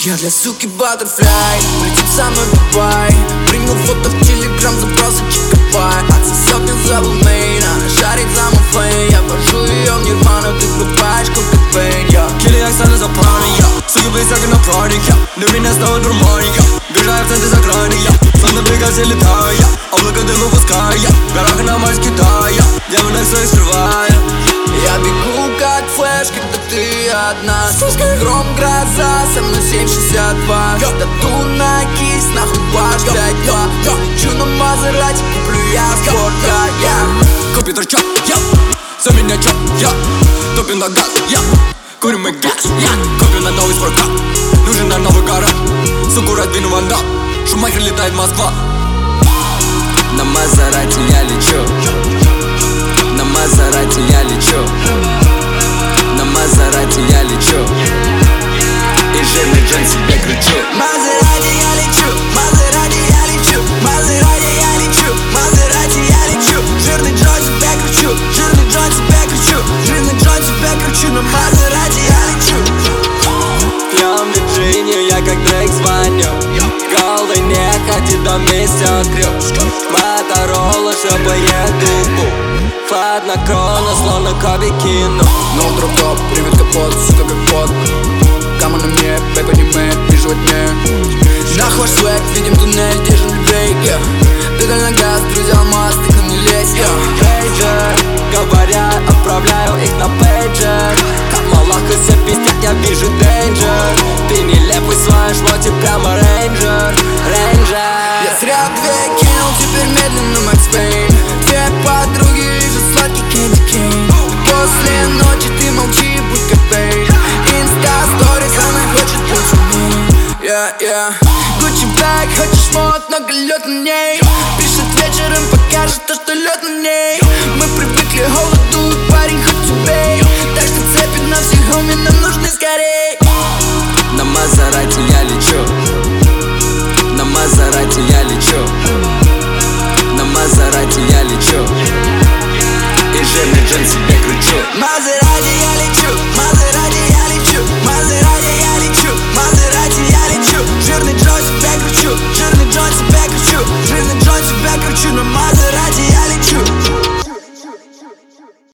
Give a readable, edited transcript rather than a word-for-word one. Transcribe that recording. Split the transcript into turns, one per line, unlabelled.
Я для суки баттерфляй, улетим со мной в Дубай. Принял фото в телеграм, запросы чикапай. Отсосет не забыл мейн, она шарит за мой флейм. Я вожу ее в нирвану, ты врубаешь кокаин.
Килли як стали за плани, суки близяки на проник. Для меня снова дурманик, бежаю в центре за грани. Сон на бригаде летаю, облако дыма пускаю. Дорога на Марс Китая, демонов своих скрываю.
Я бегу как флеш, когда ты одна. Гром, гроза, со мной 762. Тату на кисть, нахуй баш 5-2. Лечу на Мазерати, куплю я спорта.
Купи торчок, за меня чё, топим на газ, курим мы газ, купим на новый спорткар. Нужен на новый гараж, суку раздвину вандал. Шумахер летает Москва.
На Мазерати я лечу, на Мазерати я лечу, на Мазерати я лечу, и жирный джойнт себе кручу.
Мазерати я лечу, Мазерати я лечу, Мазерати я лечу, Мазерати я лечу. Жирный джойнт себе кручу, жирный джойнт себе кручу, жирный джойнт себе кручу. На Мазерати я лечу.
Пьем Вирджинию, я как Дрейк звоню. Голый не ходи, до месяца крю. Моторола, что поеду. Хладнокровно, словно Коби кину.
No drop top, привет капот, сука как пот. Кама на мне, бэй поднимает, вижу во тьме. Нахуй свэк, видим туннель, держим людей. Педаль на газ, друзья, алмаз, ты к нам не лезь.
Пейджер, говорят, отправляю их на пейджер. Как малахи все пиздят, я вижу дейнджер. Ты нелепый в своем шмоте, прямо рейнджер.
Я зря две кинул, теперь медленно Макс Пейн. Две подруги, вижу сладкий кэнди кейн. После ночи ты молчи, будь как Бейн. Инста-сторис, она хочет быть умней. Гуччи бэк, хочешь мод, много лёд на ней. Пишет вечером, покажет то, что лёд на ней. Мы привыкли холоду, парень, хоть убей. Так что цепи на всех, хоми, нам нужны скорей.
На Мазерати я лечу, на Мазерати я лечу, на Мазерати я лечу, и жирный джойнт себе кручу.